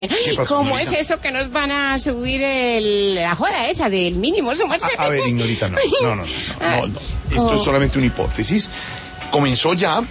¿Cómo es eso que nos van a subir la joda esa del mínimo? A ver, Ignorita, no. Esto es solamente una hipótesis. Comenzó ya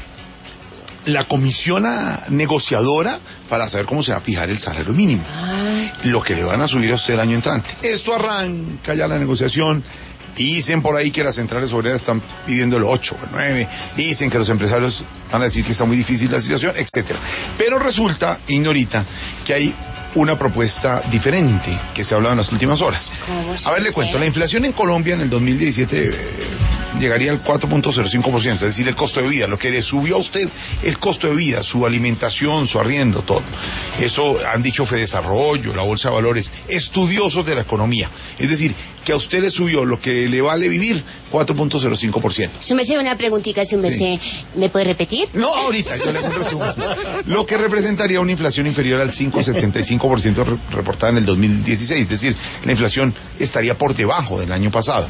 la comisión negociadora para saber cómo se va a fijar el salario mínimo. Lo que le van a subir a usted el año entrante. Esto arranca ya la negociación. Dicen por ahí que las centrales obreras están pidiendo el 8 o el 9. Dicen que los empresarios van a decir que está muy difícil la situación, etcétera. Pero resulta, Ignorita, que hay una propuesta diferente que se ha hablado en las últimas horas. A ver, le cuento. La inflación en Colombia en el 2017 llegaría al 4.05%, es decir, el costo de vida, lo que le subió a usted el costo de vida, su alimentación, su arriendo, todo. Eso han dicho Fedesarrollo, la Bolsa de Valores, estudiosos de la economía. Es decir, que a usted le subió lo que le vale vivir 4.05%. Su merced, una preguntita, su merced, ¿me puede repetir? No, ahorita, yo le cuento. Lo que representaría una inflación inferior al 5.75% reportada en el 2016, es decir, la inflación estaría por debajo del año pasado.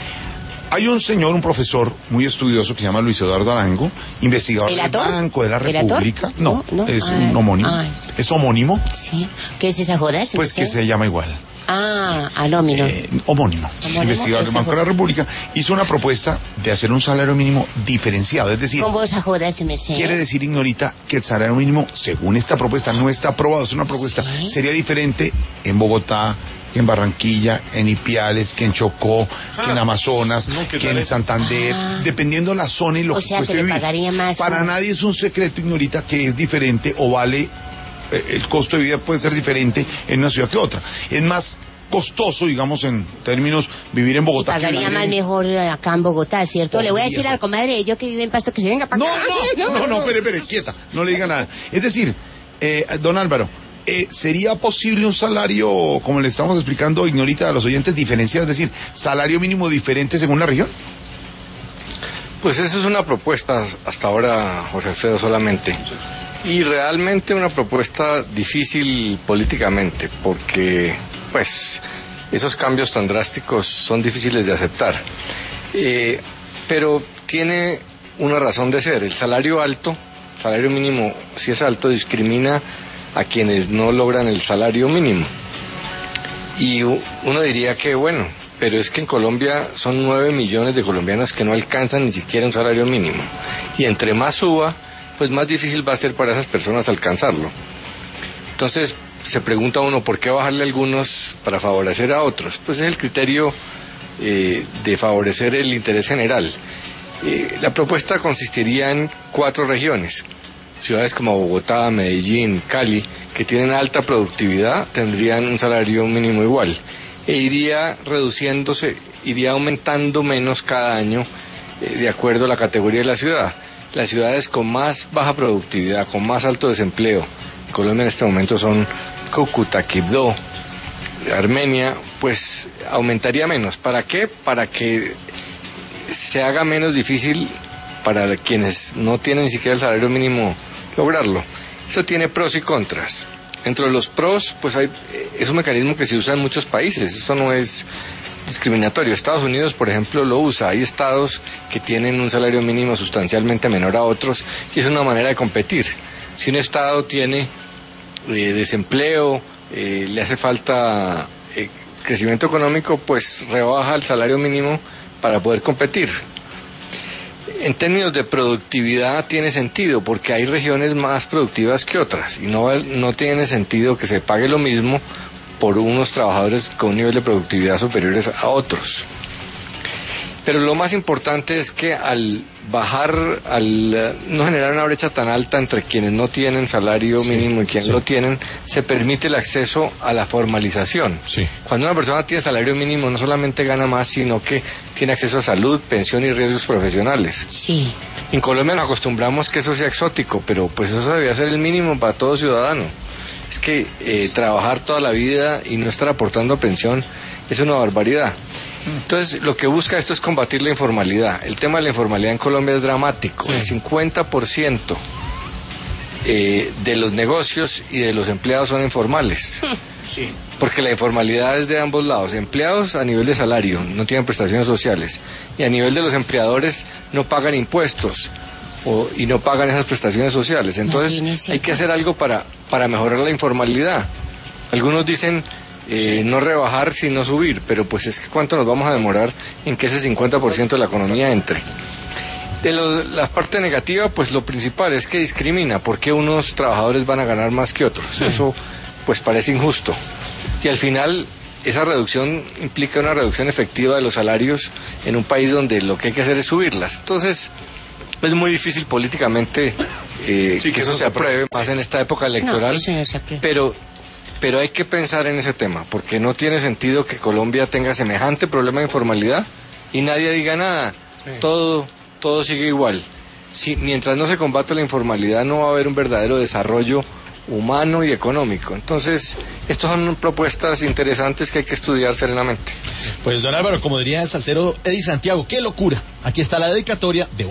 Hay un señor, un profesor muy estudioso que se llama Luis Eduardo Arango, investigador del Banco de la República. No, es un homónimo. Es homónimo. Sí. ¿Qué es esa joda? Pues que se llama igual. Alómino. Homónimo. Investigador del Banco de la República. Hizo una propuesta de hacer un salario mínimo diferenciado. Es decir, ¿cómo esa joda se me sé? Quiere decir, Ignorita, que el salario mínimo, según esta propuesta, no está aprobado. Es una propuesta. ¿Sí? Sería diferente en Bogotá, que en Barranquilla, en Ipiales, que en Chocó, que en Amazonas, que en Santander, dependiendo la zona y lo que cueste vivir. Pagaría más. Para nadie es un secreto, Ignorita, que es diferente o vale, el costo de vida puede ser diferente en una ciudad que otra. Es más costoso, digamos, en términos, vivir en Bogotá. Y pagaría más mejor acá en Bogotá, ¿cierto? Le voy a decir al comadre yo que vive en Pasto que se venga para acá. No, espere, quieta, no le diga nada. Es decir, don Álvaro, ¿sería posible un salario, como le estamos explicando, Ignorita, a los oyentes, diferenciado? Es decir, salario mínimo diferente según la región. Pues esa es una propuesta hasta ahora, Jorge Alfredo, solamente. Y realmente una propuesta difícil políticamente, porque pues esos cambios tan drásticos son difíciles de aceptar. Pero tiene una razón de ser. El salario mínimo, si es alto, discrimina a quienes no logran el salario mínimo. Y uno diría que bueno, pero es que en Colombia son 9 millones de colombianos que no alcanzan ni siquiera un salario mínimo. Y entre más suba, pues más difícil va a ser para esas personas alcanzarlo. Entonces se pregunta uno, ¿por qué bajarle a algunos para favorecer a otros? Pues es el criterio de favorecer el interés general. La propuesta consistiría en 4 regiones. Ciudades como Bogotá, Medellín, Cali, que tienen alta productividad, tendrían un salario mínimo igual. E iría reduciéndose, iría aumentando menos cada año de acuerdo a la categoría de la ciudad. Las ciudades con más baja productividad, con más alto desempleo, en Colombia en este momento son Cúcuta, Quibdó, Armenia, pues aumentaría menos. ¿Para qué? Para que se haga menos difícil para quienes no tienen ni siquiera el salario mínimo lograrlo. Eso tiene pros y contras. Entre los pros, pues es un mecanismo que se usa en muchos países, eso no es discriminatorio. Estados Unidos, por ejemplo, lo usa. Hay estados que tienen un salario mínimo sustancialmente menor a otros y es una manera de competir. Si un estado tiene desempleo, le hace falta crecimiento económico, pues rebaja el salario mínimo para poder competir. En términos de productividad tiene sentido, porque hay regiones más productivas que otras y no tiene sentido que se pague lo mismo por unos trabajadores con un nivel de productividad superiores a otros. Pero lo más importante es que al no generar una brecha tan alta entre quienes no tienen salario mínimo y quienes lo tienen, se permite el acceso a la formalización. Sí. Cuando una persona tiene salario mínimo no solamente gana más, sino que tiene acceso a salud, pensión y riesgos profesionales. Sí. En Colombia nos acostumbramos que eso sea exótico, pero pues eso debería ser el mínimo para todo ciudadano. Es que trabajar toda la vida y no estar aportando pensión es una barbaridad. Entonces, lo que busca esto es combatir la informalidad. El tema de la informalidad en Colombia es dramático. Sí. El 50% de los negocios y de los empleados son informales. Sí. Porque la informalidad es de ambos lados. Empleados a nivel de salario, no tienen prestaciones sociales. Y a nivel de los empleadores no pagan impuestos y no pagan esas prestaciones sociales. Entonces, hay que hacer algo para mejorar la informalidad. Algunos dicen no rebajar sino subir, pero pues es que ¿cuánto nos vamos a demorar en que ese 50% de la economía entre? De la parte negativa, pues lo principal es que discrimina, porque unos trabajadores van a ganar más que otros. Eso pues parece injusto. Y al final esa reducción implica una reducción efectiva de los salarios en un país donde lo que hay que hacer es subirlas. Entonces es muy difícil políticamente que eso se apruebe, más en esta época electoral, pero hay que pensar en ese tema, porque no tiene sentido que Colombia tenga semejante problema de informalidad y nadie diga nada. Todo sigue igual. Mientras no se combate la informalidad no va a haber un verdadero desarrollo humano y económico. Entonces, estas son propuestas interesantes que hay que estudiar serenamente. Pues don Álvaro, como diría el salsero Eddie Santiago, qué locura. Aquí está la dedicatoria de